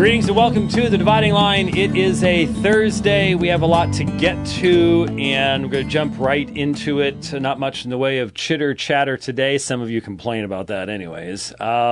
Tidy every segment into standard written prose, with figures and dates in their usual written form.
Greetings and welcome to The Dividing Line. It is a Thursday. We have a lot to get to, and we're going to jump right into it. Not much in the way of chitter-chatter today. Some of you complain about that anyways.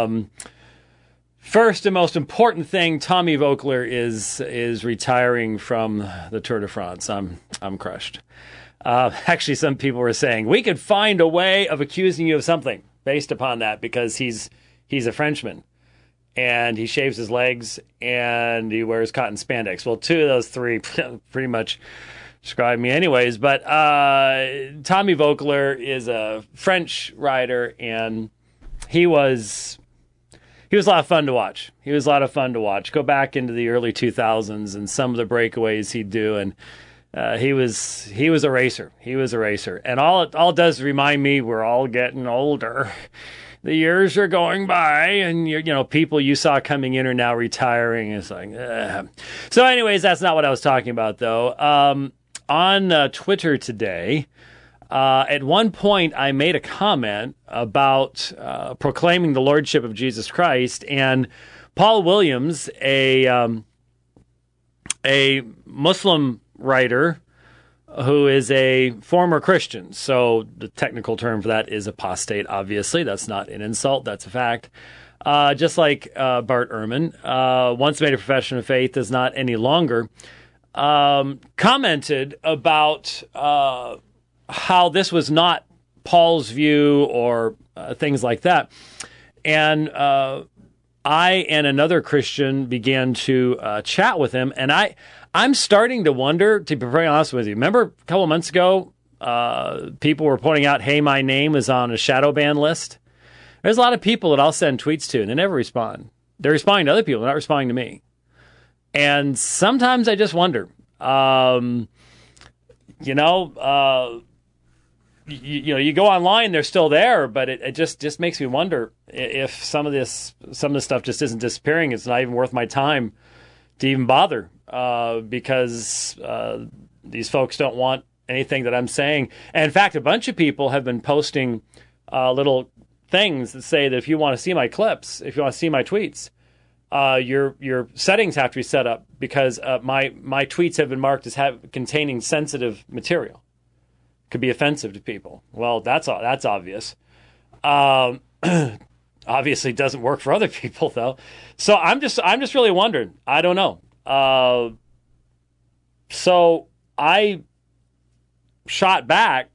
First and most important thing, Tommy Voeckler is retiring from the Tour de France. I'm crushed. Actually, some people were saying, we could find a way of accusing you of something based upon that because he's a Frenchman. And he shaves his legs, and he wears cotton spandex. Well, two of those three pretty much describe me anyways. But Tommy Voeckler is a French rider, and he was a lot of fun to watch. Go back into the early 2000s and some of the breakaways he'd do, and he was a racer. And all it does remind me we're all getting older. The years are going by, and people you saw coming in are now retiring. It's like, So anyways, that's not what I was talking about, though. On Twitter today, at one point, I made a comment about proclaiming the Lordship of Jesus Christ, and Paul Williams, a Muslim writer who is a former Christian. So the technical term for that is apostate, obviously. That's not an insult. That's a fact. Just like Bart Ehrman, once made a profession of faith, is not any longer, commented about how this was not Paul's view or things like that. And I and another Christian began to chat with him, and I'm starting to wonder, to be very honest with you. Remember a couple of months ago, people were pointing out, hey, my name is on a shadow ban list. There's a lot of people that I'll send tweets to, and they never respond. They're responding to other people, they're not responding to me. And sometimes I just wonder, you go online, they're still there, but it just makes me wonder if some of this stuff just isn't disappearing. It's not even worth my time to even bother. Because these folks don't want anything that I'm saying. And in fact, a bunch of people have been posting little things that say that if you want to see my clips, if you want to see my tweets, your settings have to be set up because my tweets have been marked as containing sensitive material. Could be offensive to people. Well, that's obvious. Obviously, it doesn't work for other people though. So I'm just really wondering. I don't know. So I shot back.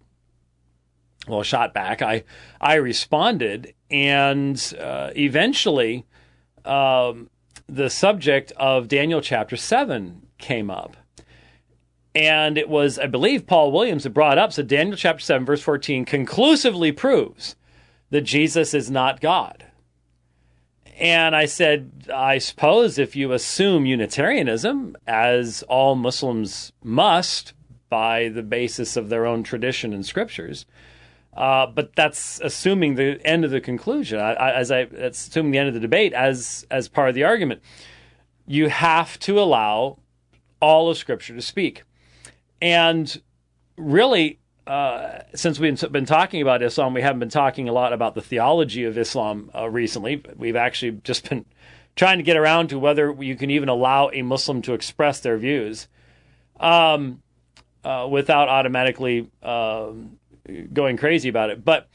I responded, and eventually the subject of Daniel chapter 7 came up. And it was, I believe, Paul Williams that brought up, so Daniel chapter 7, verse 14, conclusively proves that Jesus is not God. And I said, I suppose if you assume Unitarianism, as all Muslims must by the basis of their own tradition and scriptures, but that's assuming the end of the conclusion. That's assuming the end of the debate as part of the argument. You have to allow all of Scripture to speak. And really, since we've been talking about Islam, we haven't been talking a lot about the theology of Islam recently. We've actually just been trying to get around to whether you can even allow a Muslim to express their views without automatically going crazy about it. But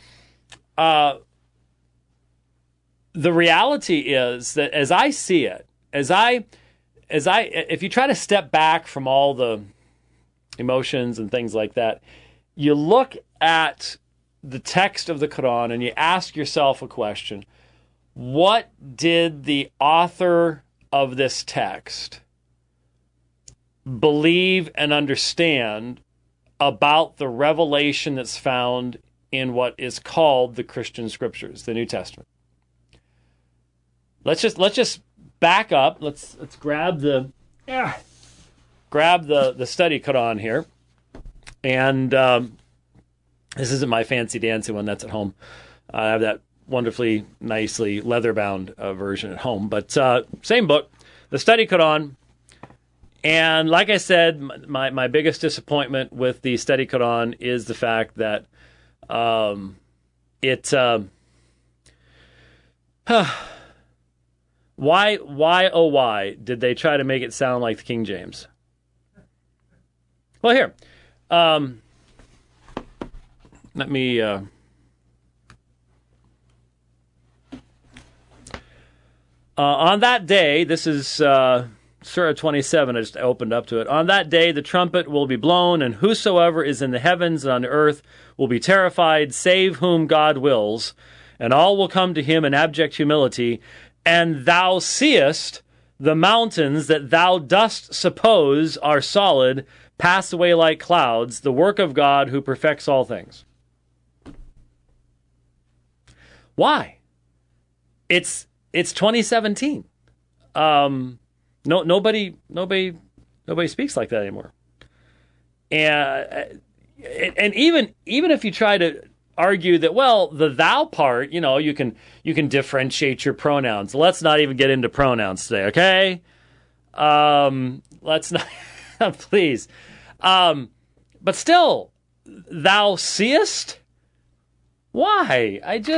the reality is that as I see it, if you try to step back from all the emotions and things like that, you look at the text of the Quran and you ask yourself a question. What did the author of this text believe and understand about the revelation that's found in what is called the Christian scriptures, the New Testament? Let's just back up. Let's grab the study Quran here. And this isn't my fancy dancy one that's at home. I have that wonderfully, nicely leather-bound version at home. But same book, the study Quran. And like I said, my biggest disappointment with the study Quran is the fact that oh why did they try to make it sound like the King James? Well, here, let me. On that day, this is Surah 27, I just opened up to it. On that day, the trumpet will be blown, and whosoever is in the heavens and on the earth will be terrified, save whom God wills, and all will come to him in abject humility. And thou seest the mountains that thou dost suppose are solid pass away like clouds, the work of God who perfects all things. Why? It's 2017. Nobody speaks like that anymore. And even if you try to argue that, well, the thou part, you can differentiate your pronouns. Let's not even get into pronouns today, okay? Let's not, please. But still, thou seest? Why?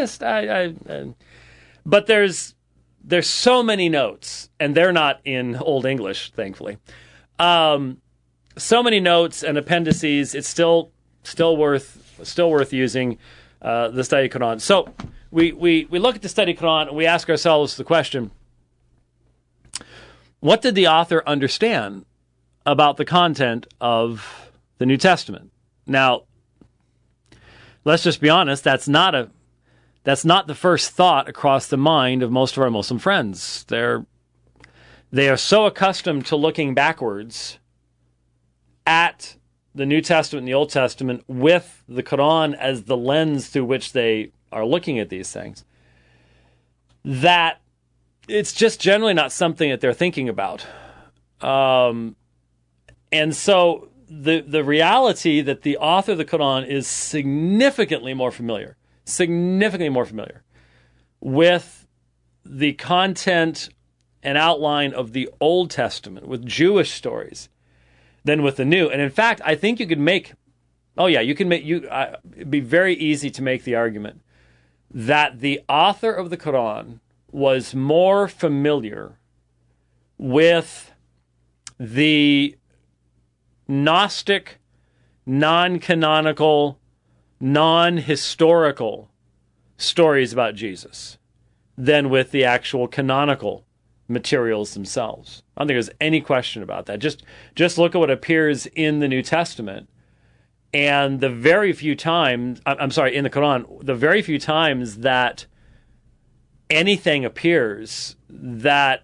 But there's so many notes, and they're not in Old English, thankfully. So many notes and appendices. It's still worth using the Study Quran. So we look at the Study Quran and we ask ourselves the question: what did the author understand about the content of the New Testament? Now, let's just be honest. That's not the first thought across the mind of most of our Muslim friends. They are so accustomed to looking backwards at the New Testament and the Old Testament with the Quran as the lens through which they are looking at these things, that it's just generally not something that they're thinking about. And so the reality that the author of the Quran is significantly more familiar with the content and outline of the Old Testament, with Jewish stories, than with the New. And in fact, I think you could make, it'd be very easy to make the argument that the author of the Quran was more familiar with the Gnostic, non-canonical, non-historical stories about Jesus than with the actual canonical materials themselves. I don't think there's any question about that. Just look at what appears in the New Testament, and the very few times, in the Quran, the very few times that anything appears that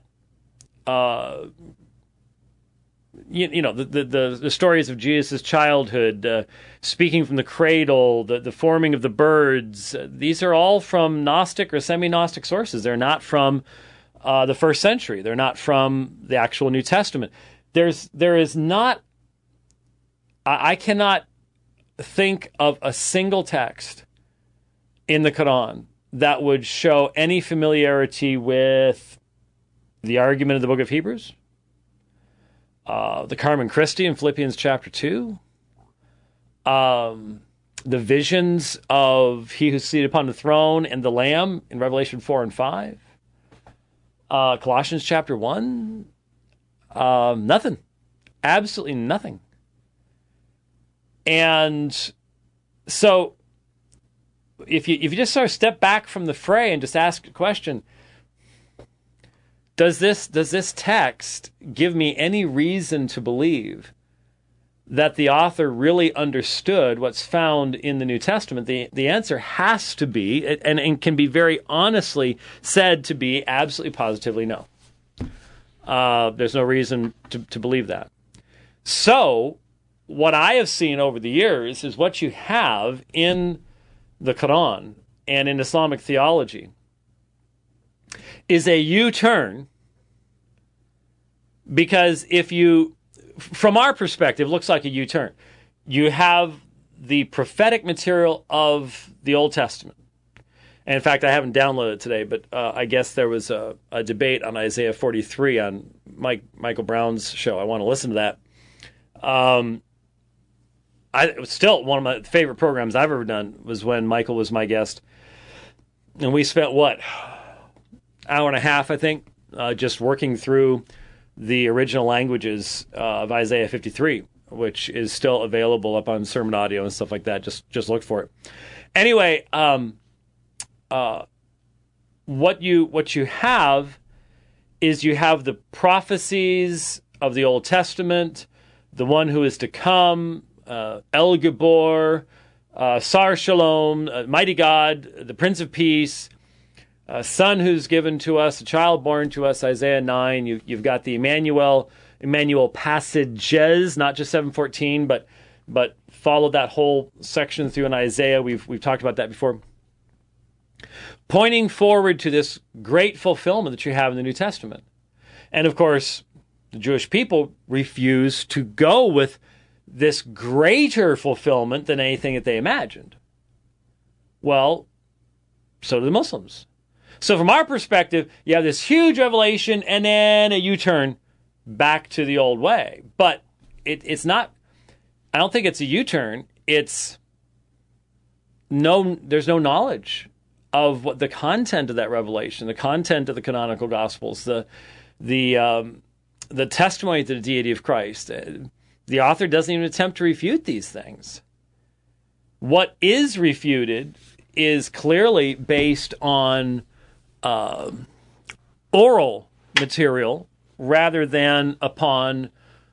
the stories of Jesus' childhood, speaking from the cradle, the forming of the birds, these are all from Gnostic or semi-Gnostic sources. They're not from the first century. They're not from the actual New Testament. There is not, I cannot think of a single text in the Quran that would show any familiarity with the argument of the book of Hebrews, the Carmen Christi in Philippians chapter 2, the visions of he who's seated upon the throne and the Lamb in Revelation 4 and 5, Colossians chapter 1, nothing. Absolutely nothing. And so if you just sort of step back from the fray and just ask a question, does this text give me any reason to believe that the author really understood what's found in the New Testament? The answer has to be, and can be very honestly said to be, absolutely positively no. There's no reason to believe that. So what I have seen over the years is what you have in the Quran and in Islamic theology is a U-turn, because from our perspective, looks like a U-turn. You have the prophetic material of the Old Testament. And in fact, I haven't downloaded it today, but I guess there was a debate on Isaiah 43 on Michael Brown's show. I want to listen to that. It was still one of my favorite programs I've ever done was when Michael was my guest. And we spent, hour and a half, I think, just working through the original languages of Isaiah 53, which is still available up on Sermon Audio and stuff like that. Just look for it. Anyway, what you have is you have the prophecies of the Old Testament, the one who is to come, El Gibor, Sar Shalom, Mighty God, the Prince of Peace, a son who's given to us, a child born to us, Isaiah 9. You've got the Emmanuel passages, not just 7:14, but follow that whole section through in Isaiah. We've talked about that before. Pointing forward to this great fulfillment that you have in the New Testament. And of course, the Jewish people refuse to go with this greater fulfillment than anything that they imagined. Well, so do the Muslims. So from our perspective, you have this huge revelation and then a U-turn back to the old way. But it's not, I don't think it's a U-turn. There's no knowledge of what the content of that revelation, the content of the canonical Gospels, the testimony to the deity of Christ. The author doesn't even attempt to refute these things. What is refuted is clearly based on oral material rather than upon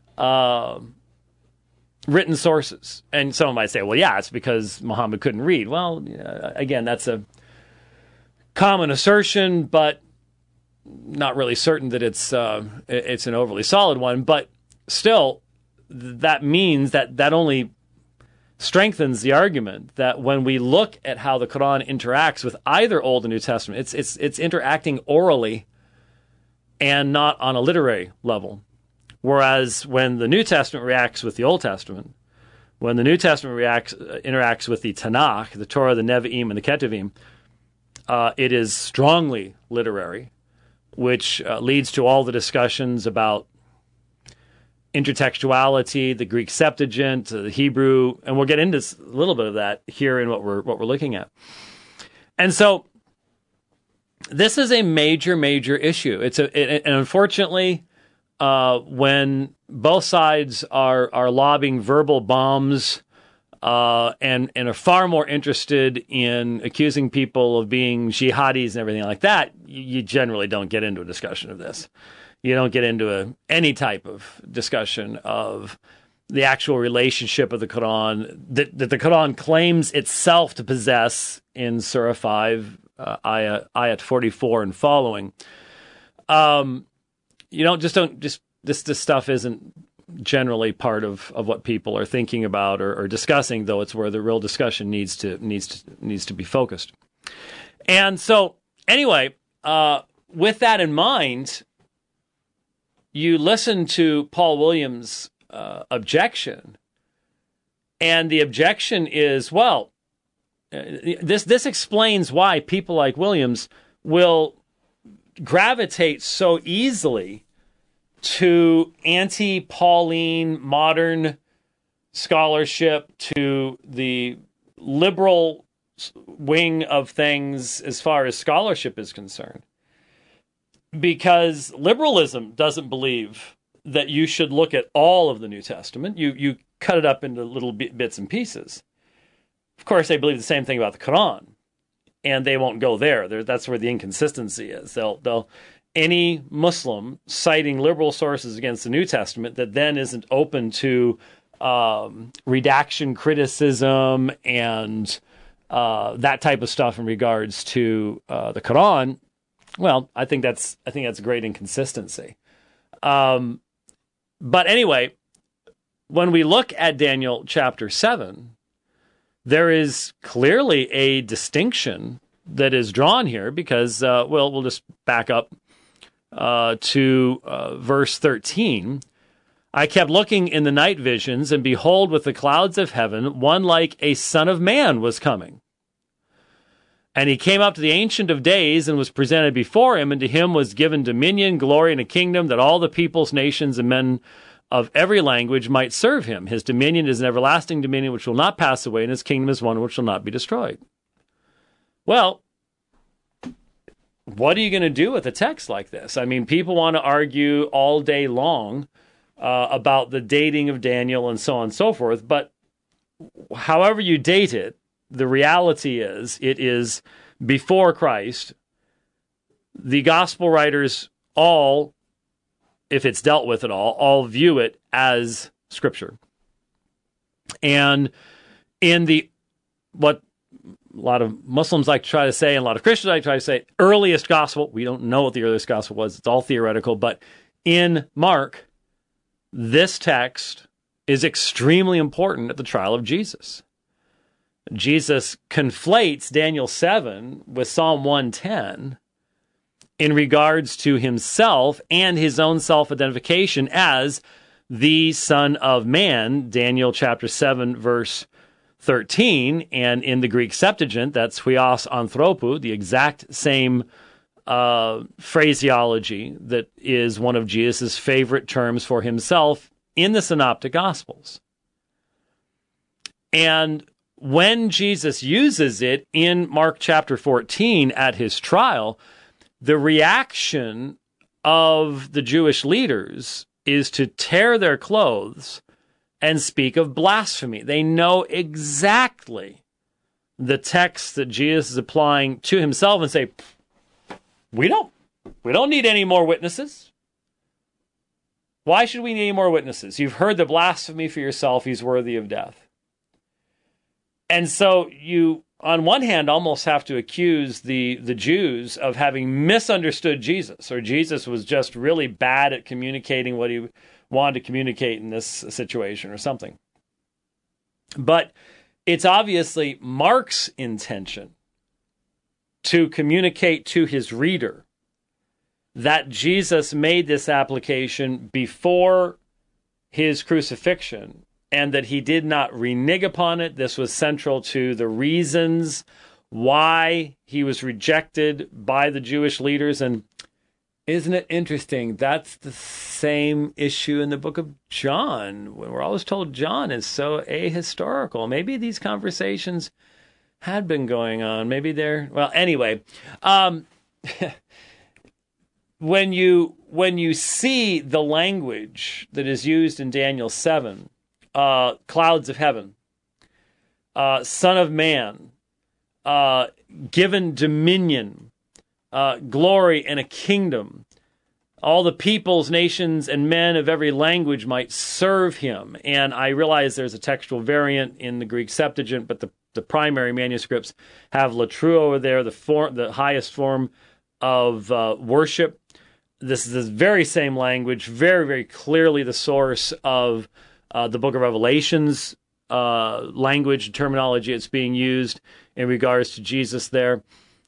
written sources. And someone might say, well, yeah, it's because Muhammad couldn't read. Well, again, that's a common assertion, but not really certain that it's an overly solid one. But still, that means that only strengthens the argument that when we look at how the Quran interacts with either Old and New Testament, it's interacting orally and not on a literary level. Whereas when the New Testament reacts with the Old Testament, when the New Testament interacts with the Tanakh, the Torah, the Nevi'im, and the Ketuvim, it is strongly literary, which leads to all the discussions about intertextuality, the Greek Septuagint, the Hebrew, and we'll get into a little bit of that here in what we're looking at. And so this is a major issue. And unfortunately, when both sides are lobbing verbal bombs and are far more interested in accusing people of being jihadis and everything like that, you generally don't get into a discussion of this. You don't get into any type of discussion of the actual relationship of the Quran that the Quran claims itself to possess in Surah 5, ayat 44 and following. This stuff isn't generally part of what people are thinking about or discussing, though it's where the real discussion needs to be focused. And so, anyway, with that in mind, you listen to Paul Williams' objection, and the objection is, well, this explains why people like Williams will gravitate so easily to anti-Pauline modern scholarship, to the liberal wing of things as far as scholarship is concerned. Because liberalism doesn't believe that you should look at all of the New Testament. You cut it up into little bits and pieces. Of course, they believe the same thing about the Quran, and they won't go there. That's where the inconsistency is. Any Muslim citing liberal sources against the New Testament that then isn't open to redaction criticism and that type of stuff in regards to the Quran. Well, I think that's a great inconsistency. But anyway, when we look at Daniel chapter 7, there is clearly a distinction that is drawn here because, we'll just back up to verse 13. I kept looking in the night visions, and behold, with the clouds of heaven, one like a son of man was coming. And he came up to the Ancient of Days and was presented before him, and to him was given dominion, glory, and a kingdom, that all the peoples, nations, and men of every language might serve him. His dominion is an everlasting dominion which will not pass away, and his kingdom is one which will not be destroyed. Well, what are you going to do with a text like this? I mean, people want to argue all day long about the dating of Daniel and so on and so forth, but however you date it, the reality is it is before Christ. The gospel writers all, if it's dealt with at all view it as Scripture. And in what a lot of Muslims like to try to say, and a lot of Christians like to try to say, earliest gospel, we don't know what the earliest gospel was, it's all theoretical, but in Mark, this text is extremely important at the trial of Jesus. Jesus conflates Daniel 7 with Psalm 110 in regards to himself and his own self-identification as the Son of Man, Daniel chapter 7, verse 13, and in the Greek Septuagint, that's huios anthropou, the exact same phraseology that is one of Jesus' favorite terms for himself in the Synoptic Gospels. And when Jesus uses it in Mark chapter 14 at his trial, the reaction of the Jewish leaders is to tear their clothes and speak of blasphemy. They know exactly the text that Jesus is applying to himself and say, we don't need any more witnesses. Why should we need any more witnesses? You've heard the blasphemy for yourself. He's worthy of death. And so you, on one hand, almost have to accuse the Jews of having misunderstood Jesus, or Jesus was just really bad at communicating what he wanted to communicate in this situation or something. But it's obviously Mark's intention to communicate to his reader that Jesus made this application before his crucifixion and that he did not renege upon it. This was central to the reasons why he was rejected by the Jewish leaders. And isn't it interesting? That's the same issue in the book of John. We're always told John is so ahistorical. Maybe these conversations had been going on. Maybe they're, well, anyway. When you see the language that is used in Daniel 7, clouds of heaven, Son of Man, given dominion, glory, and a kingdom, all the peoples, nations, and men of every language might serve him. And I realize there's a textual variant in the Greek Septuagint, but the primary manuscripts have latru over there, the highest form of worship. This is the very same language, very, very clearly the source of the book of Revelations language and terminology it's being used in regards to Jesus there.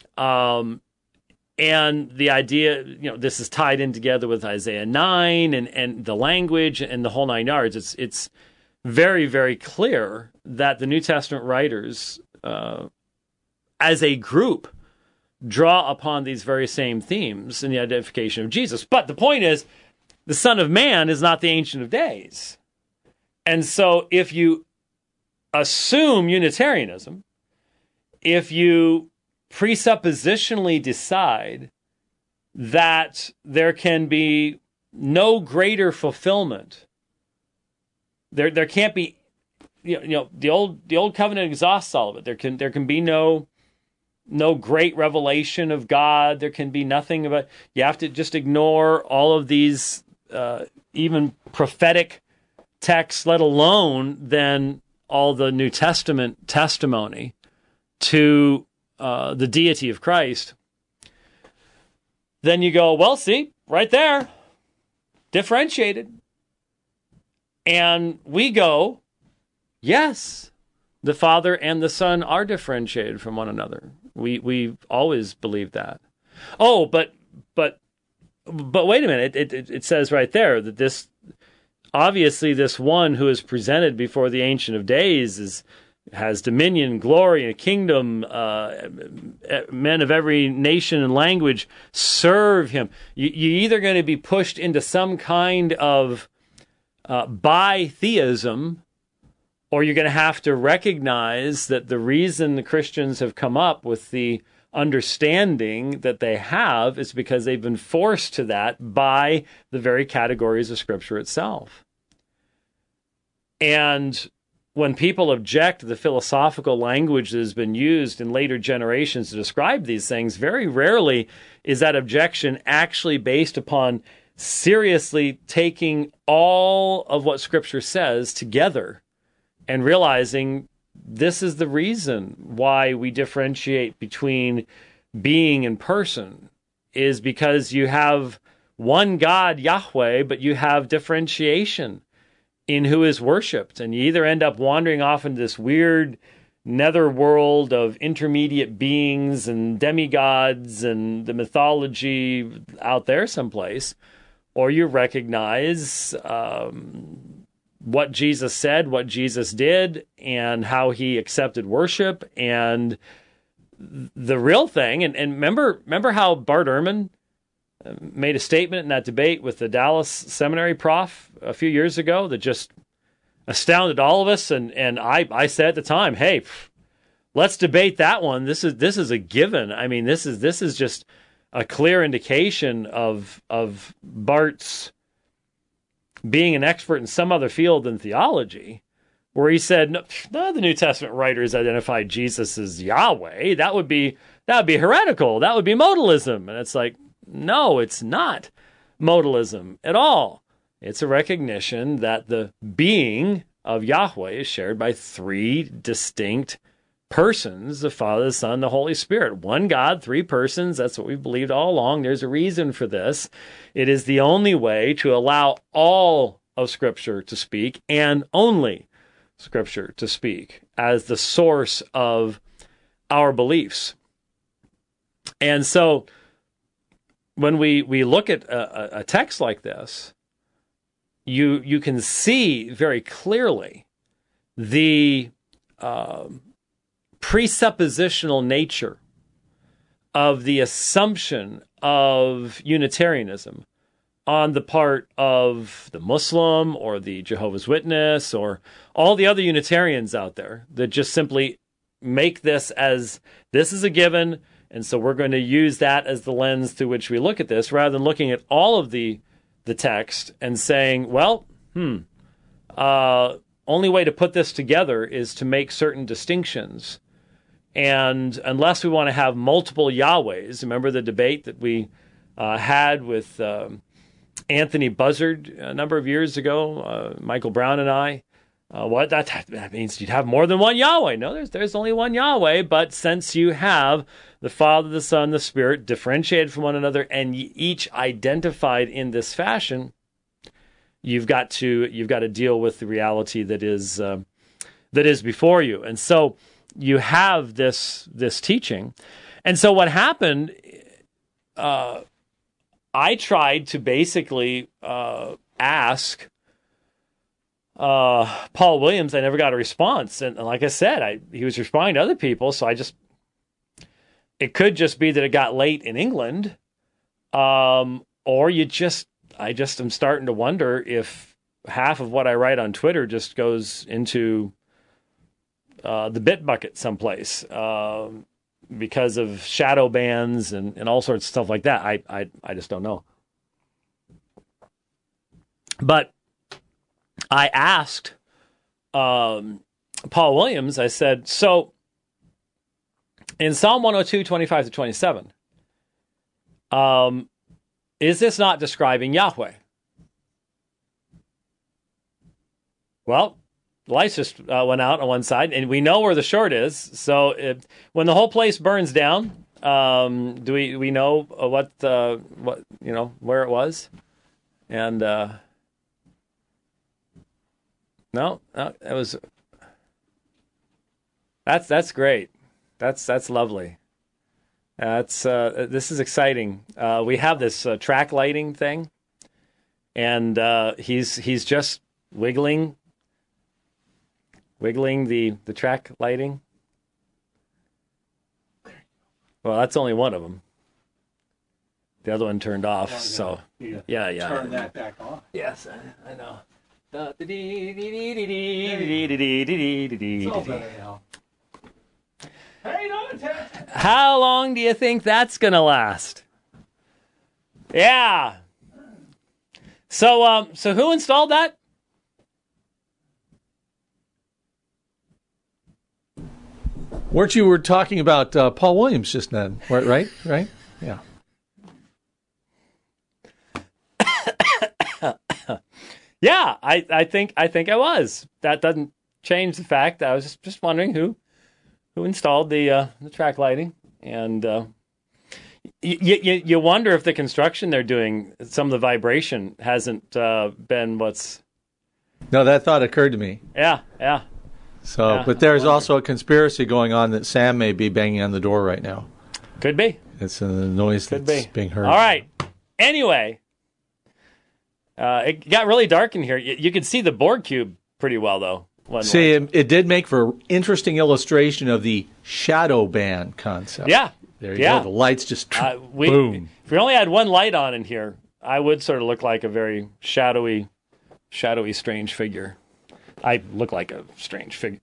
And the idea, this is tied in together with Isaiah 9 and the language and the whole nine yards. It's very, very clear that the New Testament writers, as a group, draw upon these very same themes in the identification of Jesus. But the point is, the Son of Man is not the Ancient of Days. And so if you assume Unitarianism, if you presuppositionally decide that there can be no greater fulfillment, there can't be, the old covenant exhausts all of it. There can be no great revelation of God. There can be nothing about. You have to just ignore all of these, even prophetic texts, let alone then all the New Testament testimony to the deity of Christ. Then you go, well, see, right there, differentiated. And we go, yes, the Father and the Son are differentiated from one another. We've always believed that. Oh, but wait a minute. It says right there that this, obviously this one who is presented before the Ancient of Days has dominion, glory, and a kingdom. Men of every nation and language serve him. You're either going to be pushed into some kind of bi-theism, or you're going to have to recognize that the reason the Christians have come up with the understanding that they have is because they've been forced to that by the very categories of Scripture itself. And when people object to the philosophical language that has been used in later generations to describe these things, very rarely is that objection actually based upon seriously taking all of what Scripture says together and realizing this is the reason why we differentiate between being and person, is because you have one God, Yahweh, but you have differentiation in who is worshipped. And you either end up wandering off into this weird nether world of intermediate beings and demigods and the mythology out there someplace, or you recognize what Jesus said, what Jesus did, and how he accepted worship, and the real thing. And remember how Bart Ehrman made a statement in that debate with the Dallas Seminary prof a few years ago that just astounded all of us. And I said at the time, hey, let's debate that one. This is a given. I mean, this is just a clear indication of Bart's being an expert in some other field than theology, where he said, no, none of the New Testament writers identified Jesus as Yahweh. That would be heretical. That would be modalism. And it's like, no, it's not modalism at all. It's a recognition that the being of Yahweh is shared by three distinct persons: the Father, the Son, the Holy Spirit. One God, three persons. That's what we've believed all along. There's a reason for this. It is the only way to allow all of Scripture to speak, and only Scripture to speak, as the source of our beliefs. And so when we look at a text like this, you can see very clearly the presuppositional nature of the assumption of Unitarianism on the part of the Muslim or the Jehovah's Witness or all the other Unitarians out there that just simply make this as this is a given, and so we're going to use that as the lens through which we look at this, rather than looking at all of the text and saying, well, only way to put this together is to make certain distinctions. And unless we want to have multiple Yahwehs, remember the debate that we had with Anthony Buzzard a number of years ago, Michael Brown and I. What that means you'd have more than one Yahweh. No, there's only one Yahweh, but since you have the Father, the Son, the Spirit differentiated from one another and each identified in this fashion, you've got to deal with the reality that is before you. And so you have this teaching. And so what happened, I tried to basically ask Paul Williams. I never got a response. And like I said, he was responding to other people, so it could just be that it got late in England, or I just am starting to wonder if half of what I write on Twitter just goes into the bit bucket someplace because of shadow bans and all sorts of stuff like that. I just don't know. But I asked Paul Williams, I said, so in Psalm 102, 25 to 27, is this not describing Yahweh? Well, the lights just went out on one side, and we know where the short is. So when the whole place burns down, do we know what where it was? And no, it was. That's great. That's lovely. This is exciting. We have this track lighting thing, and he's just wiggling the track lighting. Well, that's only one of them. The other one turned off. So yeah. Turn that back on. Yes, I know. It's all better now. Paying no attention. How long do you think that's going to last? Yeah. So who installed that? Weren't you were talking about Paul Williams just then? Right? Yeah. Yeah, I think I was. That doesn't change the fact. I was just wondering who installed the track lighting, and you wonder if the construction they're doing, some of the vibration hasn't been what's. No, that thought occurred to me. Yeah. So, Yeah, but there's also a conspiracy going on that Sam may be banging on the door right now. Could be. It's a noise Could that's be. being heard. All right. Anyway, it got really dark in here. You could see the Borg cube pretty well, though. See, it did make for interesting illustration of the shadow band concept. Yeah. There you go. The lights just boom. If we only had one light on in here, I would sort of look like a very shadowy, strange figure. I look like a strange figure.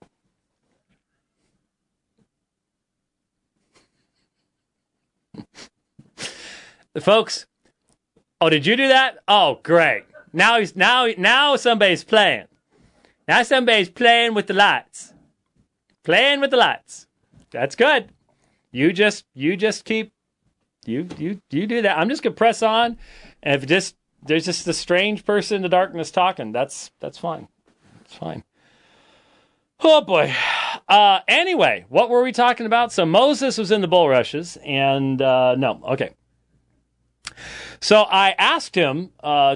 Folks, oh, did you do that? Oh, great. Now somebody's playing. Now somebody's playing with the lights. Playing with the lights. That's good. You just keep you do that. I'm just gonna press on, and if there's just a strange person in the darkness talking, that's fine. It's fine. Oh boy. Anyway, what were we talking about? So Moses was in the bulrushes, and no, okay. So I asked him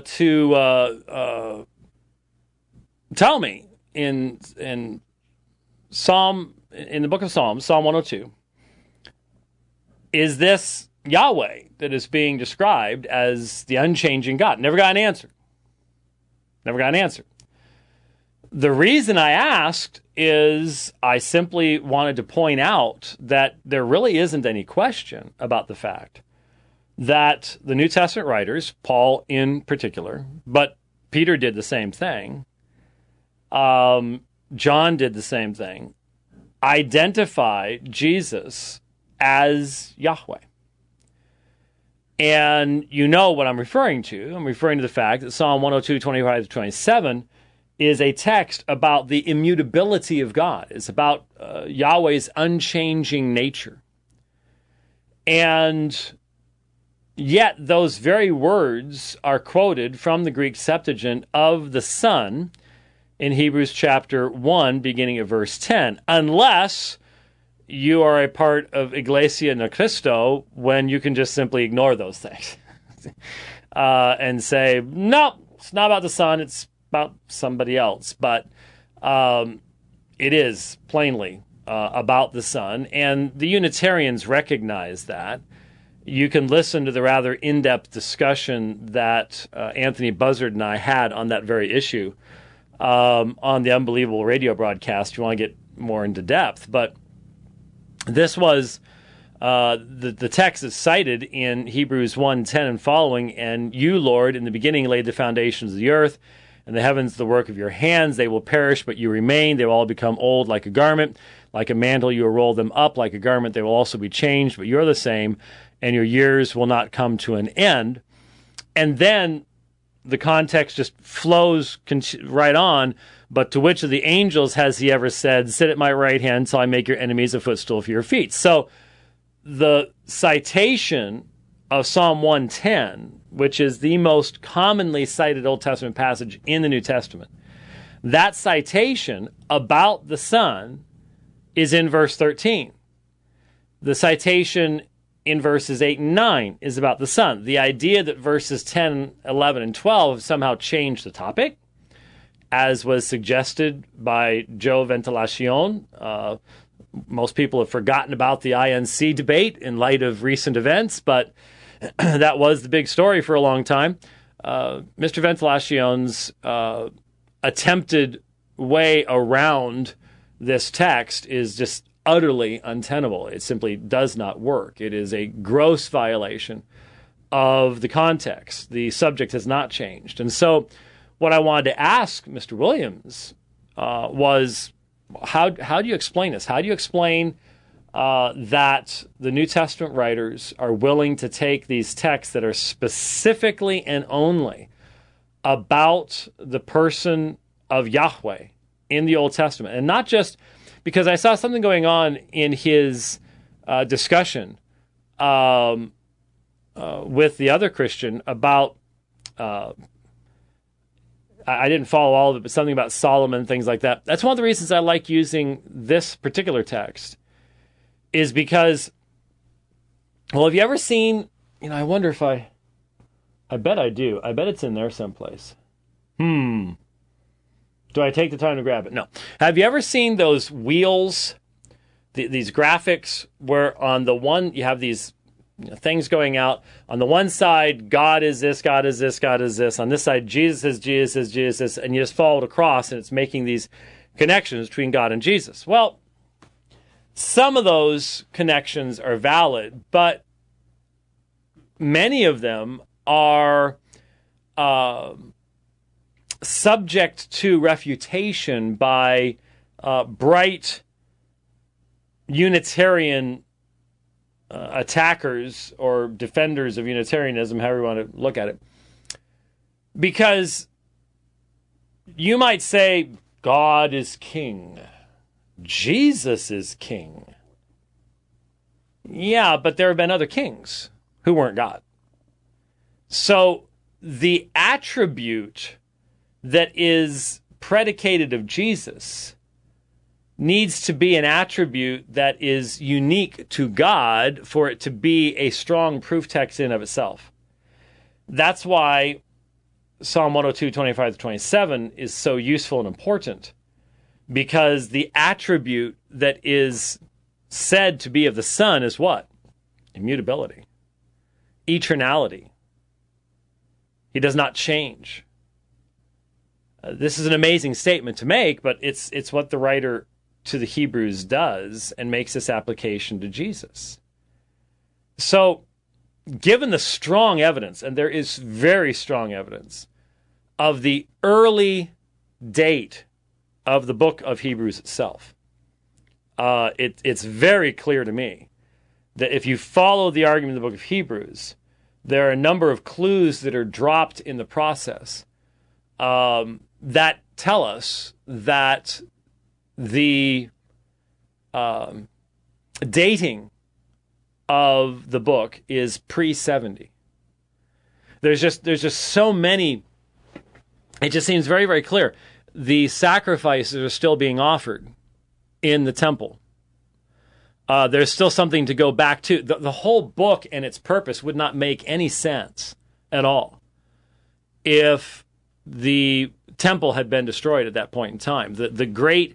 to tell me in the book of Psalms, Psalm 102, is this Yahweh that is being described as the unchanging God? Never got an answer. The reason I asked is I simply wanted to point out that there really isn't any question about the fact that the New Testament writers, Paul in particular, but Peter did the same thing, John did the same thing, identify Jesus as Yahweh. And you know what I'm referring to. I'm referring to the fact that Psalm 102, 25 to 27 is a text about the immutability of God. It's about Yahweh's unchanging nature. And yet those very words are quoted from the Greek Septuagint of the Son in Hebrews chapter 1, beginning at verse 10, unless you are a part of Iglesia Ni Cristo, when you can just simply ignore those things and say, no, it's not about the Son, it's about somebody else. But it is plainly about the Son, and the Unitarians recognize that. You can listen to the rather in-depth discussion that Anthony Buzzard and I had on that very issue on the Unbelievable radio broadcast. You want to get more into depth. But this was the text is cited in Hebrews 1:10 and following, and you, Lord, in the beginning laid the foundations of the earth, and the heavens the work of your hands. They will perish, but you remain. They will all become old like a garment. Like a mantle, you will roll them up. Like a garment, they will also be changed, but you're the same, and your years will not come to an end. And then the context just flows right on. But to which of the angels has he ever said, sit at my right hand till I make your enemies a footstool for your feet? So the citation of Psalm 110, which is the most commonly cited Old Testament passage in the New Testament, that citation about the Son is in verse 13. The citation in verses 8 and 9 is about the Son. The idea that verses 10, 11, and 12 have somehow changed the topic, as was suggested by Joe Ventilacion. Most people have forgotten about the INC debate in light of recent events, but that was the big story for a long time. Mr. Ventilacion's attempted way around this text is just utterly untenable. It simply does not work. It is a gross violation of the context. The subject has not changed. And so what I wanted to ask Mr. Williams was, how do you explain this? How do you explain that the New Testament writers are willing to take these texts that are specifically and only about the person of Yahweh in the Old Testament. And not just because I saw something going on in his discussion with the other Christian about, I didn't follow all of it, but something about Solomon, things like that. That's one of the reasons I like using this particular text, is because, well, have you ever seen, I wonder if I bet I do. I bet it's in there someplace. Do I take the time to grab it? No. Have you ever seen those wheels, these graphics, where on the one, you have these things going out. On the one side, God is this, God is this, God is this. On this side, Jesus is Jesus is Jesus, and you just follow it across, and it's making these connections between God and Jesus. Well, some of those connections are valid, but many of them are subject to refutation by bright Unitarian attackers or defenders of Unitarianism, however you want to look at it. Because you might say, God is king. Jesus is king. Yeah, but there have been other kings who weren't God. So the attribute that is predicated of Jesus needs to be an attribute that is unique to God for it to be a strong proof text in of itself. That's why Psalm 102, 25-27 is so useful and important, because the attribute that is said to be of the Son is what? Immutability. Eternality. He does not change. This is an amazing statement to make, but it's what the writer to the Hebrews does, and makes this application to Jesus. So, given the strong evidence, and there is very strong evidence, of the early date of the book of Hebrews itself, it's very clear to me that if you follow the argument of the book of Hebrews, there are a number of clues that are dropped in the process that tell us that the dating of the book is pre-70. There's just so many. It just seems very, very clear. The sacrifices are still being offered in the temple. There's still something to go back to. The whole book and its purpose would not make any sense at all if the temple had been destroyed at that point in time. The great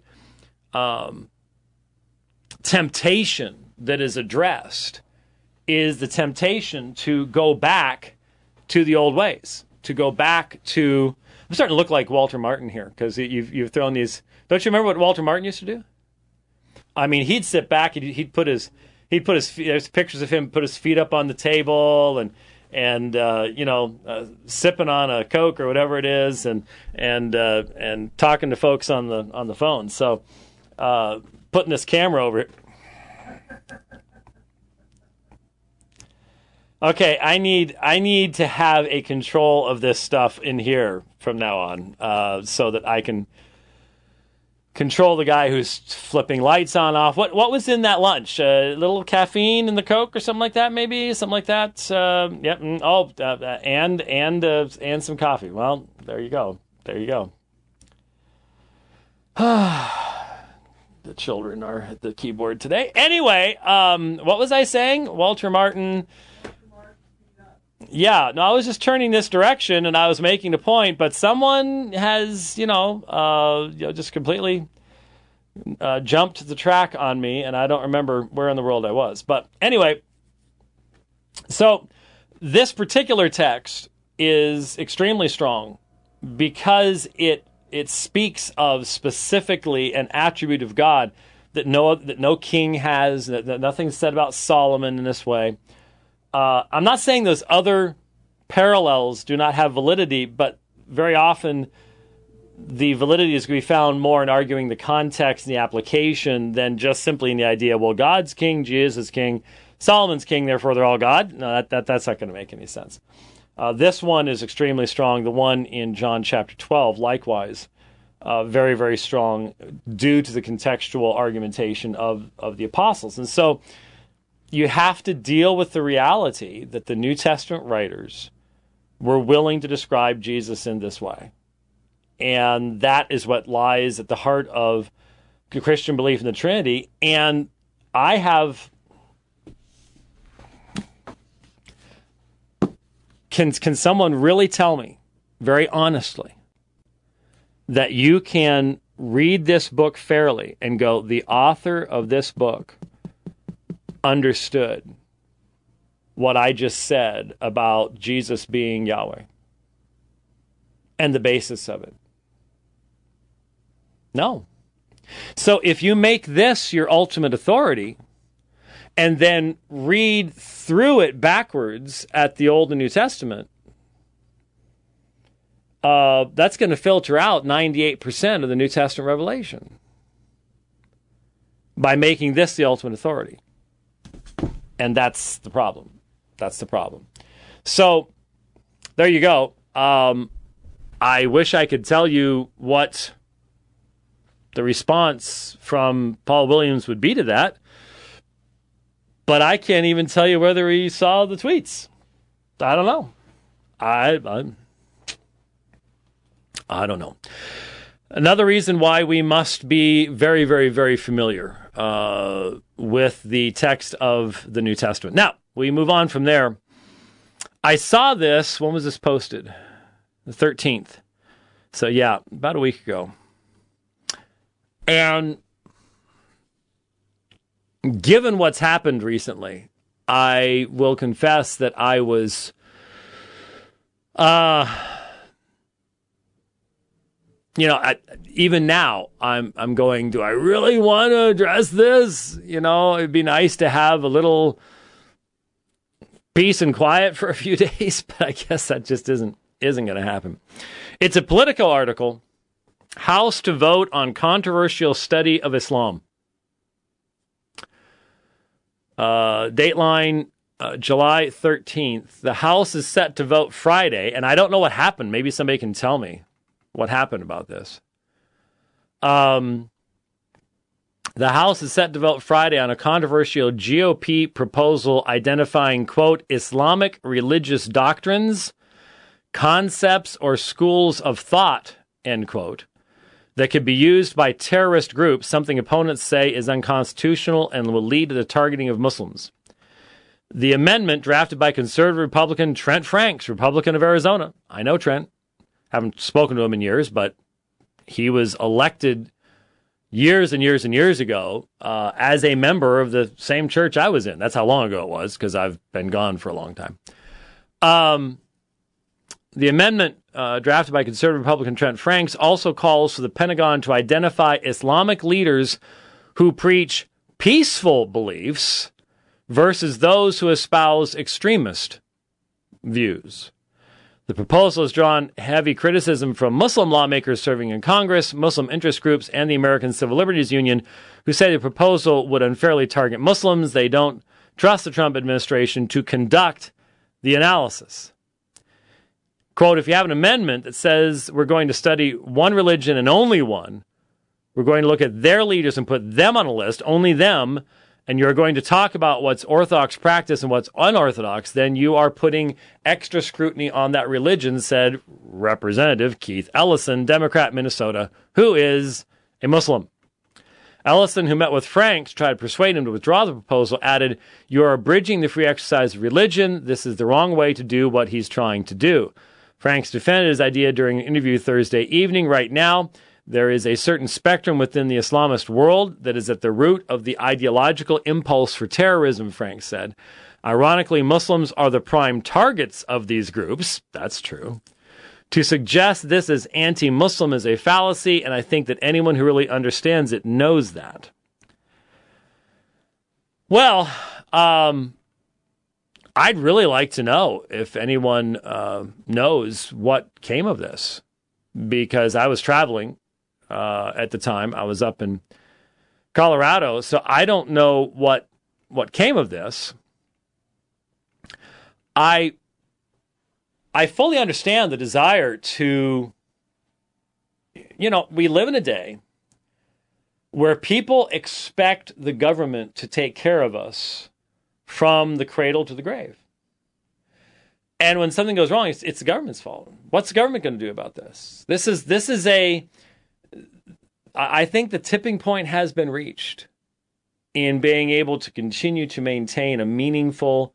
temptation that is addressed is the temptation to go back to the old ways, to go back to... I'm starting to look like Walter Martin here, because you've thrown these... Don't you remember what Walter Martin used to do? I mean, he'd sit back, he'd put his there's pictures of him put his feet up on the table and sipping on a Coke or whatever it is, and talking to folks on the phone. So putting this camera over it. Okay, I need to have a control of this stuff in here from now on, so that I can control the guy who's flipping lights on off. What was in that lunch? A little caffeine in the Coke or something like that, maybe something like that. Yep. And some coffee. Well, there you go. There you go. The children are at the keyboard today. Anyway, what was I saying? Walter Martin. Yeah, no, I was just turning this direction and I was making a point, but someone has, just completely jumped the track on me, and I don't remember where in the world I was. But anyway, so this particular text is extremely strong because it speaks of specifically an attribute of God that no king has, that nothing's said about Solomon in this way. I'm not saying those other parallels do not have validity, but very often the validity is going to be found more in arguing the context and the application than just simply in the idea, well, God's king, Jesus is king, Solomon's king, therefore they're all God. No, that's not going to make any sense. This one is extremely strong. The one in John chapter 12, likewise, very, very strong due to the contextual argumentation of the apostles. And so you have to deal with the reality that the New Testament writers were willing to describe Jesus in this way. And that is what lies at the heart of the Christian belief in the Trinity. And I have... Can someone really tell me, very honestly, that you can read this book fairly and go, the author of this book understood what I just said about Jesus being Yahweh and the basis of it? No. So if you make this your ultimate authority and then read through it backwards at the Old and New Testament, that's going to filter out 98% of the New Testament revelation by making this the ultimate authority. And that's the problem. That's the problem. So there you go. I wish I could tell you what the response from Paul Williams would be to that, but I can't even tell you whether he saw the tweets. I don't know. I don't know. Another reason why we must be very, very, very familiar with the text of the New Testament. Now, we move on from there. I saw this. When was this posted? The 13th. So, yeah, about a week ago. And given what's happened recently, I will confess that I was even now, I'm going, do I really want to address this? It'd be nice to have a little peace and quiet for a few days, but I guess that just isn't going to happen. It's a Politico article, House to Vote on Controversial Study of Islam. Dateline, July 13th. The House is set to vote Friday, and I don't know what happened. Maybe somebody can tell me what happened about this. The House is set to vote Friday on a controversial GOP proposal identifying, quote, Islamic religious doctrines, concepts, or schools of thought, end quote, that could be used by terrorist groups, something opponents say is unconstitutional and will lead to the targeting of Muslims. The amendment, drafted by conservative Republican Trent Franks, Republican of Arizona. I know Trent. Haven't spoken to him in years, but he was elected years and years and years ago as a member of the same church I was in. That's how long ago it was, because I've been gone for a long time. The amendment, drafted by conservative Republican Trent Franks, also calls for the Pentagon to identify Islamic leaders who preach peaceful beliefs versus those who espouse extremist views. The proposal has drawn heavy criticism from Muslim lawmakers serving in Congress, Muslim interest groups, and the American Civil Liberties Union, who say the proposal would unfairly target Muslims. They don't trust the Trump administration to conduct the analysis. Quote, if you have an amendment that says we're going to study one religion and only one, we're going to look at their leaders and put them on a list, only them, and you're going to talk about what's Orthodox practice and what's unorthodox, then you are putting extra scrutiny on that religion, said Representative Keith Ellison, Democrat, Minnesota, who is a Muslim. Ellison, who met with Franks, tried to persuade him to withdraw the proposal, added, you are abridging the free exercise of religion. This is the wrong way to do what he's trying to do. Franks defended his idea during an interview Thursday evening. Right now, there is a certain spectrum within the Islamist world that is at the root of the ideological impulse for terrorism, Franks said. Ironically, Muslims are the prime targets of these groups. That's true. To suggest this as anti-Muslim is a fallacy, and I think that anyone who really understands it knows that. Well, I'd really like to know if anyone knows what came of this. because I was traveling at the time. I was up in Colorado, so I don't know what came of this. I fully understand the desire to, we live in a day where people expect the government to take care of us from the cradle to the grave. And when something goes wrong, it's the government's fault. What's the government going to do about this? I think the tipping point has been reached in being able to continue to maintain a meaningful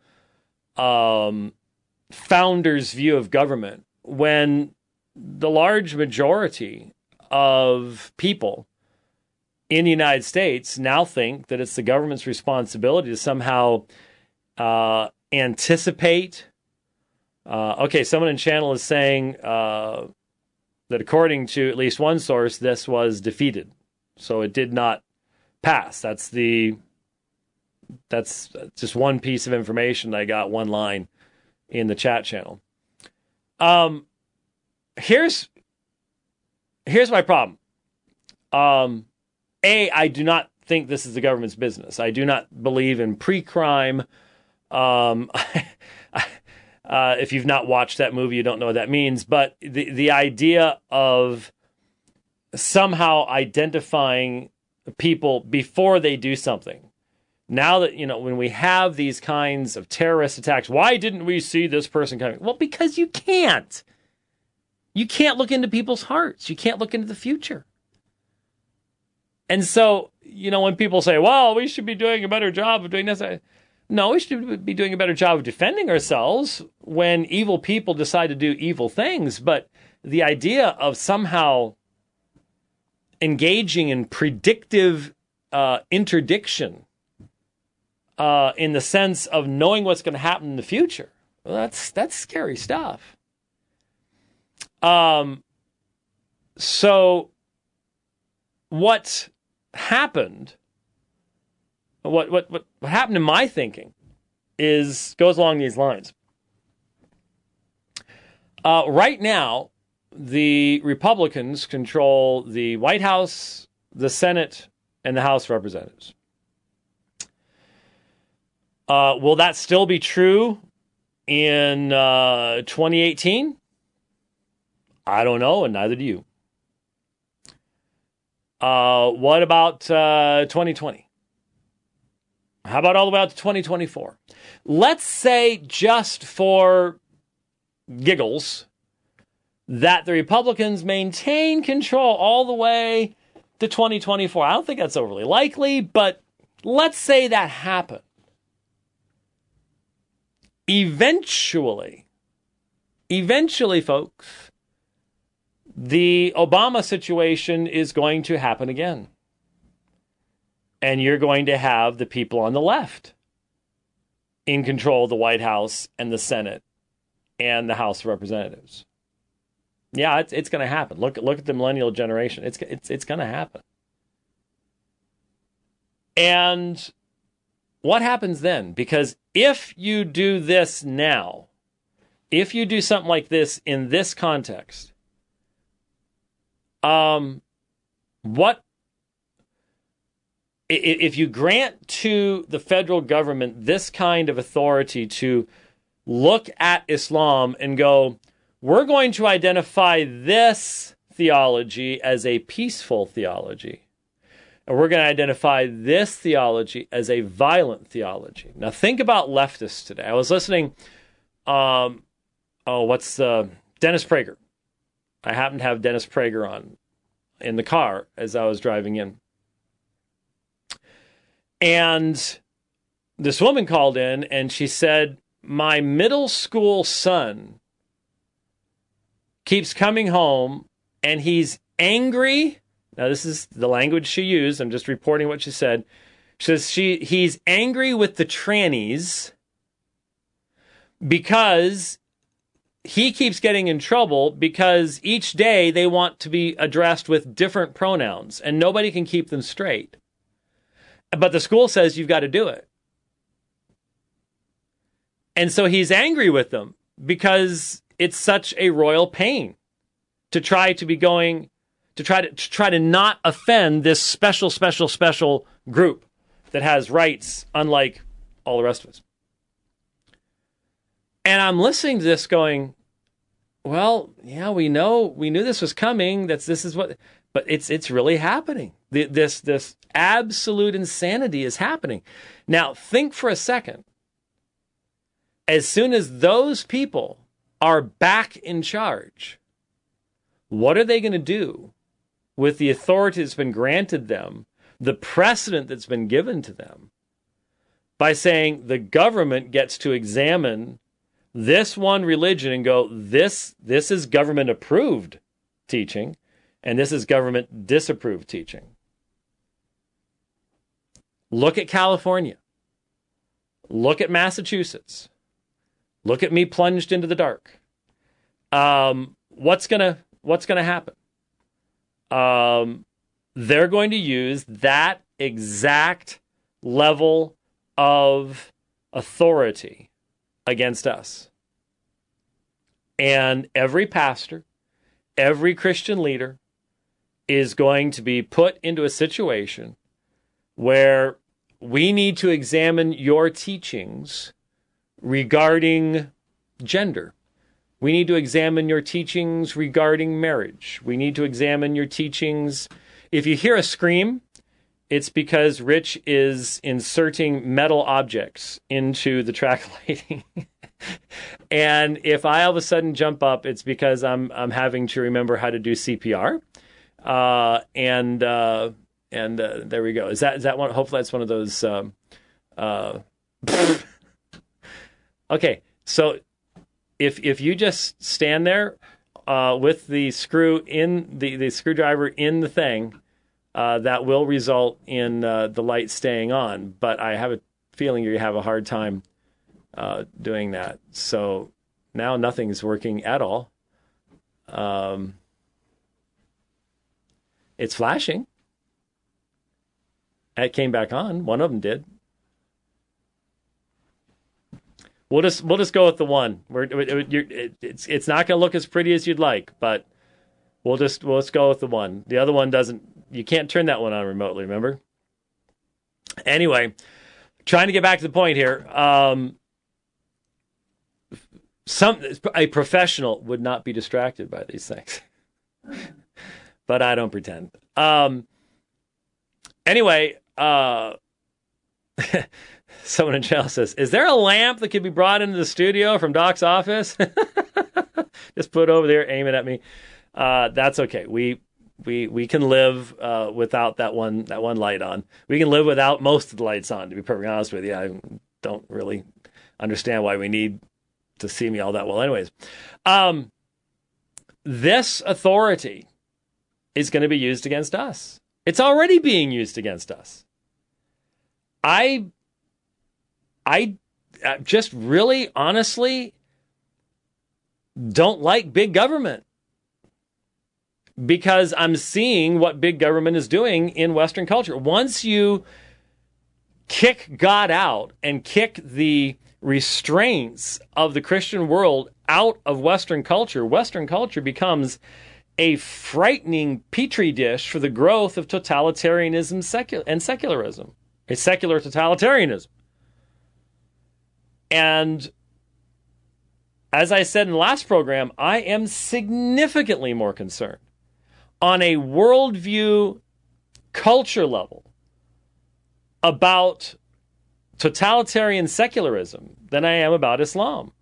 founder's view of government when the large majority of people in the United States now think that it's the government's responsibility to somehow anticipate. Someone in channel is saying that according to at least one source, this was defeated. So it did not pass. That's just one piece of information. I got one line in the chat channel. Here's my problem. I do not think this is the government's business. I do not believe in pre-crime. If you've not watched that movie, you don't know what that means. But the idea of somehow identifying people before they do something. Now that, when we have these kinds of terrorist attacks, why didn't we see this person coming? Well, because you can't. You can't look into people's hearts. You can't look into the future. And so, when people say, well, we should be doing a better job of doing this. No, we should be doing a better job of defending ourselves when evil people decide to do evil things. But the idea of somehow engaging in predictive interdiction in the sense of knowing what's going to happen in the future, well, that's scary stuff. So what happened? What happened in my thinking goes along these lines. Right now, the Republicans control the White House, the Senate, and the House of Representatives. Will that still be true in 2018? I don't know, and neither do you. What about 2020? How about all the way out to 2024? Let's say, just for giggles, that the Republicans maintain control all the way to 2024. I don't think that's overly likely, but let's say that happened. Eventually, folks, the Obama situation is going to happen again. And you're going to have the people on the left in control of the White House and the Senate and the House of Representatives. Yeah, it's going to happen. Look at the millennial generation. It's going to happen. And what happens then? Because if you do this now, if you do something like this in this context, if you grant to the federal government this kind of authority to look at Islam and go, we're going to identify this theology as a peaceful theology, and we're going to identify this theology as a violent theology. Now, think about leftists today. I was listening, Dennis Prager. I happened to have Dennis Prager on in the car as I was driving in. And this woman called in and she said, my middle school son keeps coming home and he's angry. Now, this is the language she used. I'm just reporting what she said. She says he's angry with the trannies because he keeps getting in trouble because each day they want to be addressed with different pronouns and nobody can keep them straight. But the school says you've got to do it. And so he's angry with them because it's such a royal pain to try to not offend this special group that has rights unlike all the rest of us. And I'm listening to this going, well, yeah, we knew this was coming. But it's really happening. This absolute insanity is happening. Now, think for a second. As soon as those people are back in charge, what are they going to do with the authority that's been granted them, the precedent that's been given to them, by saying the government gets to examine this one religion and go, this is government-approved teaching, and this is government-disapproved teaching? Look at California. Look at Massachusetts. Look at me plunged into the dark. What's gonna happen? They're going to use that exact level of authority against us. And every pastor, every Christian leader is going to be put into a situation where we need to examine your teachings regarding gender. We need to examine your teachings regarding marriage. We need to examine your teachings. If you hear a scream, it's because Rich is inserting metal objects into the track lighting. And if I all of a sudden jump up, it's because I'm having to remember how to do CPR. And there we go. Is that one? Hopefully that's one of those. Okay, so if you just stand there with the screw in the screwdriver in the thing, that will result in the light staying on. But I have a feeling you have a hard time doing that. So now nothing's working at all. It's flashing. It came back on. One of them did. We'll just go with the one. It's not going to look as pretty as you'd like, but we'll just go with the one. The other one doesn't. You can't turn that one on remotely. Remember. Anyway, trying to get back to the point here. A professional would not be distracted by these things, but I don't pretend. Anyway. Someone in channel says, is there a lamp that could be brought into the studio from Doc's office? Just put it over there, aim it at me. That's okay. We can live without that one light on. We can live without most of the lights on, to be perfectly honest with you. I don't really understand why we need to see me all that well. Anyways, this authority is going to be used against us. It's already being used against us. I just really, honestly, don't like big government, because I'm seeing what big government is doing in Western culture. Once you kick God out and kick the restraints of the Christian world out of Western culture becomes a frightening petri dish for the growth of totalitarianism and secularism, a secular totalitarianism. And as I said in the last program, I am significantly more concerned on a worldview culture level about totalitarian secularism than I am about Islam.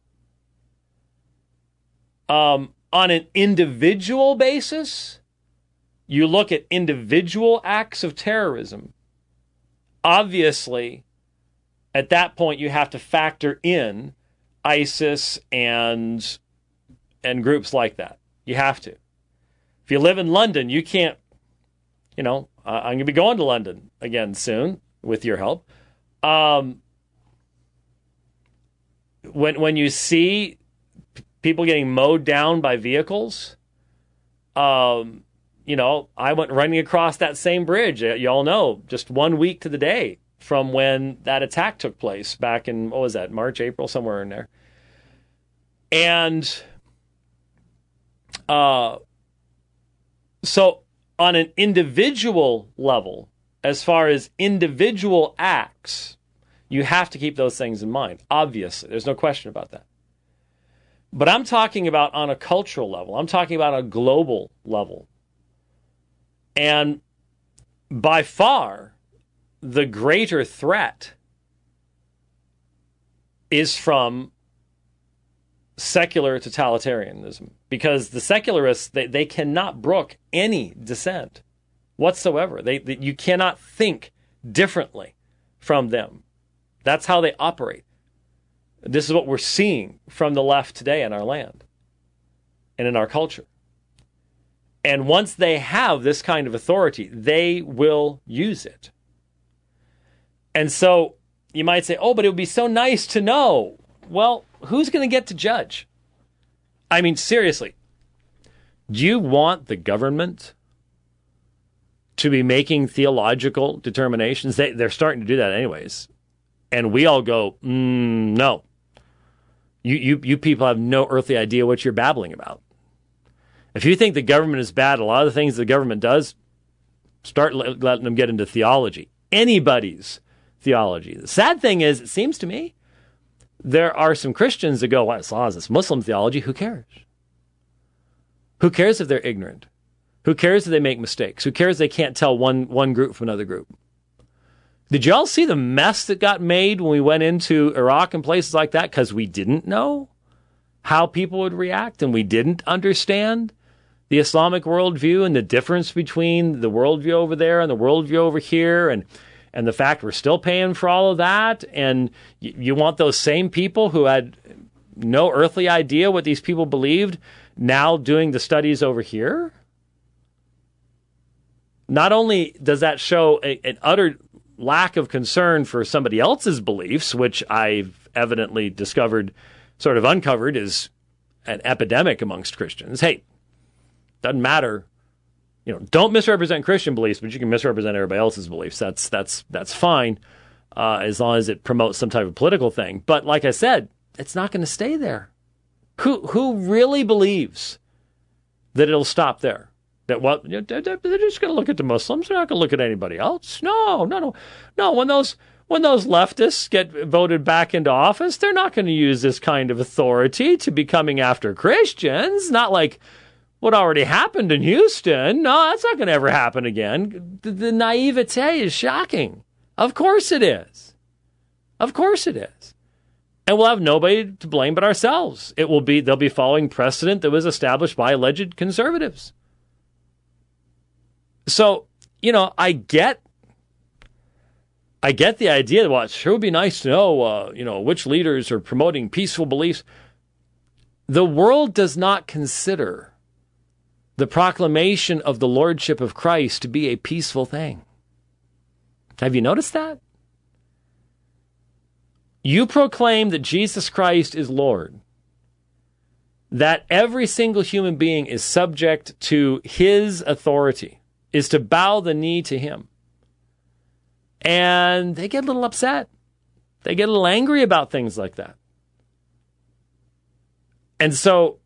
On an individual basis, you look at individual acts of terrorism. Obviously, at that point, you have to factor in ISIS and groups like that. You have to. If you live in London, you can't, I'm going to be going to London again soon with your help. When you see people getting mowed down by vehicles, I went running across that same bridge. You all know, just 1 week to the day from when that attack took place back in, what was that, March, April, somewhere in there. And So on an individual level, as far as individual acts, you have to keep those things in mind. Obviously, there's no question about that. But I'm talking about on a cultural level. I'm talking about a global level. And by far, the greater threat is from secular totalitarianism, because the secularists, they cannot brook any dissent whatsoever. You cannot think differently from them. That's how they operate. This is what we're seeing from the left today in our land and in our culture. And once they have this kind of authority, they will use it. And so you might say, oh, but it would be so nice to know. Well, who's going to get to judge? I mean, seriously, do you want the government to be making theological determinations? They're starting to do that anyways. And we all go, no. You people have no earthly idea what you're babbling about. If you think the government is bad, a lot of the things the government does, start letting them get into theology. Anybody's theology. The sad thing is, it seems to me, there are some Christians that go, well, as long as it's Muslim theology, who cares? Who cares if they're ignorant? Who cares if they make mistakes? Who cares if they can't tell one group from another group? Did y'all see the mess that got made when we went into Iraq and places like that? Because we didn't know how people would react, and we didn't understand the Islamic worldview and the difference between the worldview over there and the worldview over here, and the fact we're still paying for all of that. And you want those same people who had no earthly idea what these people believed now doing the studies over here? Not only does that show an utter lack of concern for somebody else's beliefs, which I've evidently uncovered is an epidemic amongst Christians. Hey, doesn't matter. Don't misrepresent Christian beliefs, but you can misrepresent everybody else's beliefs. That's fine, as long as it promotes some type of political thing. But like I said, it's not going to stay there. Who really believes that it'll stop there? That they're just going to look at the Muslims. They're not going to look at anybody else. No. When those leftists get voted back into office, they're not going to use this kind of authority to be coming after Christians. Not like what already happened in Houston. No, that's not going to ever happen again. The naivete is shocking. Of course it is. Of course it is. And we'll have nobody to blame but ourselves. They'll be following precedent that was established by alleged conservatives. So, I get the idea that, well, it sure would be nice to know, which leaders are promoting peaceful beliefs. The world does not consider the proclamation of the Lordship of Christ to be a peaceful thing. Have you noticed that? You proclaim that Jesus Christ is Lord, that every single human being is subject to his authority, is to bow the knee to him. And they get a little upset. They get a little angry about things like that. And so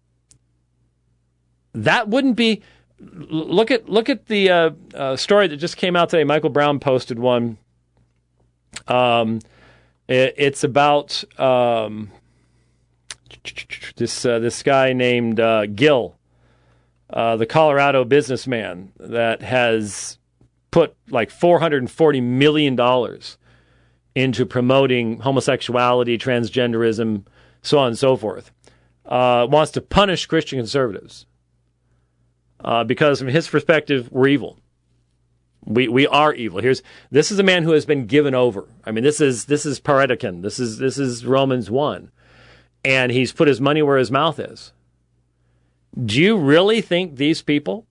that wouldn't be... Look at the story that just came out today. Michael Brown posted one. It's about this guy named Gil, the Colorado businessman that has put like $440 million into promoting homosexuality, transgenderism, so on and so forth. Wants to punish Christian conservatives because from his perspective, we're evil. We are evil. This is a man who has been given over. I mean, this is Paredican. This is Romans 1. And he's put his money where his mouth is. Do you really think these people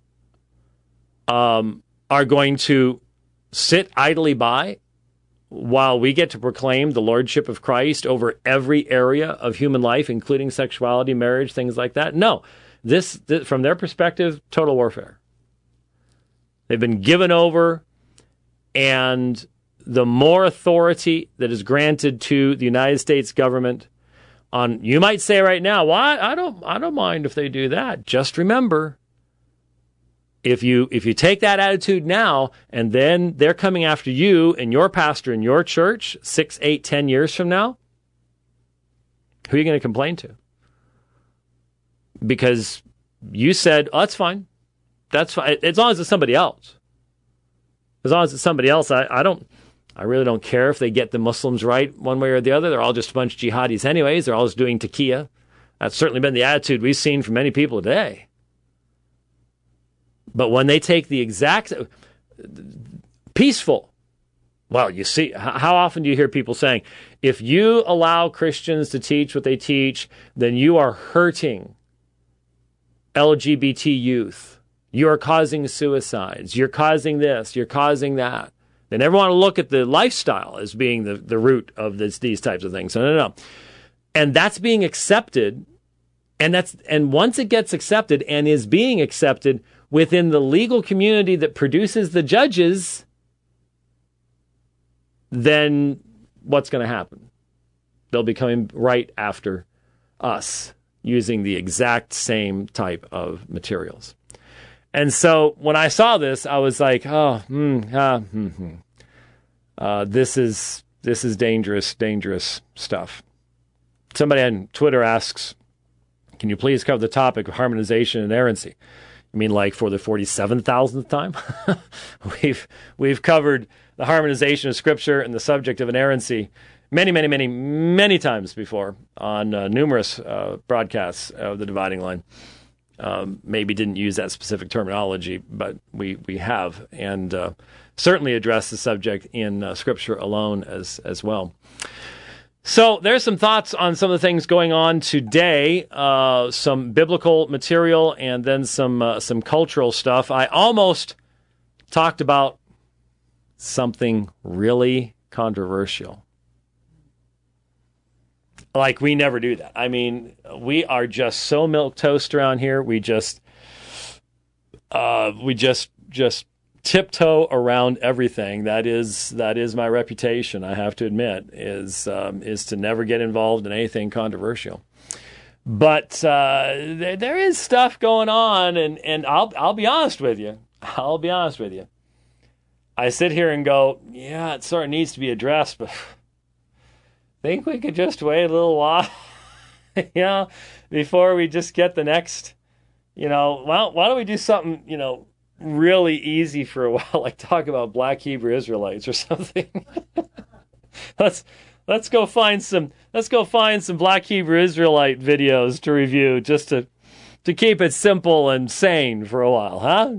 are going to sit idly by while we get to proclaim the Lordship of Christ over every area of human life, including sexuality, marriage, things like that? No. This from their perspective, total warfare. They've been given over, and the more authority that is granted to the United States government on, you might say right now, well, I don't mind if they do that. Just remember, If you take that attitude now, and then they're coming after you and your pastor in your church 6, 8, 10 years from now, who are you going to complain to? Because you said, oh, that's fine. That's fine. As long as it's somebody else. As long as it's somebody else, I really don't care if they get the Muslims right one way or the other. They're all just a bunch of jihadis anyways. They're all just doing taqiyya. That's certainly been the attitude we've seen from many people today. But when they take the exact peaceful, well, you see, how often do you hear people saying, if you allow Christians to teach what they teach, then you are hurting LGBT youth. You are causing suicides. You're causing this. You're causing that. They never want to look at the lifestyle as being the root of these types of things. No. And that's being accepted. And once it gets accepted and is being accepted within the legal community that produces the judges, then what's going to happen? They'll be coming right after us using the exact same type of materials. And so when I saw this, I was like, this is dangerous stuff. Somebody on Twitter asks, can you please cover the topic of harmonization and inerrancy? You mean like for the 47,000th time? We've covered the harmonization of Scripture and the subject of inerrancy many times before on numerous broadcasts of the Dividing Line. Maybe didn't use that specific terminology, but we have, and certainly address the subject in Scripture alone as well. So there's some thoughts on some of the things going on today, some biblical material, and then some cultural stuff. I almost talked about something really controversial. Like, we never do that. I mean, we are just so milquetoast around here. We just tiptoe around everything. That is my reputation, I have to admit, is to never get involved in anything controversial. But there is stuff going on, and I'll be honest with you. I sit here and go, yeah, it sort of needs to be addressed, but think we could just wait a little while, before we just get the next, why don't we do something, really easy for a while, like talk about Black Hebrew Israelites or something. Let's go find some Black Hebrew Israelite videos to review, just to keep it simple and sane for a while, huh?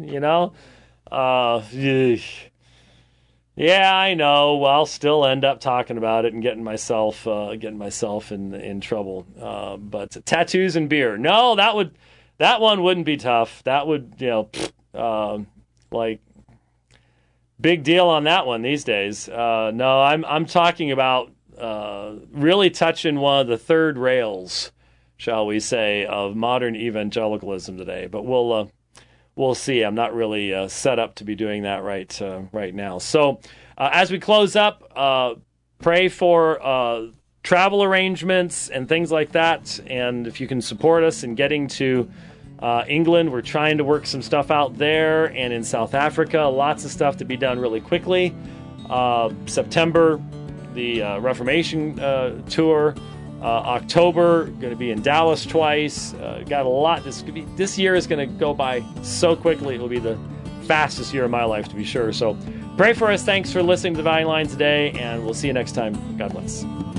Yeah, I know. I'll still end up talking about it and getting myself in trouble. But tattoos and beer, no, that one wouldn't be tough. That would, like, big deal on that one these days. No, I'm talking about really touching one of the third rails, shall we say, of modern evangelicalism today. But we'll see. I'm not really set up to be doing that right now. So as we close up, pray for travel arrangements and things like that. And if you can support us in getting to England, we're trying to work some stuff out there. And in South Africa, lots of stuff to be done really quickly. September, the Reformation tour. October, going to be in Dallas twice. Got a lot. This year is going to go by so quickly. It will be the fastest year of my life, to be sure. So pray for us. Thanks for listening to the Dividing Line today, and we'll see you next time. God bless.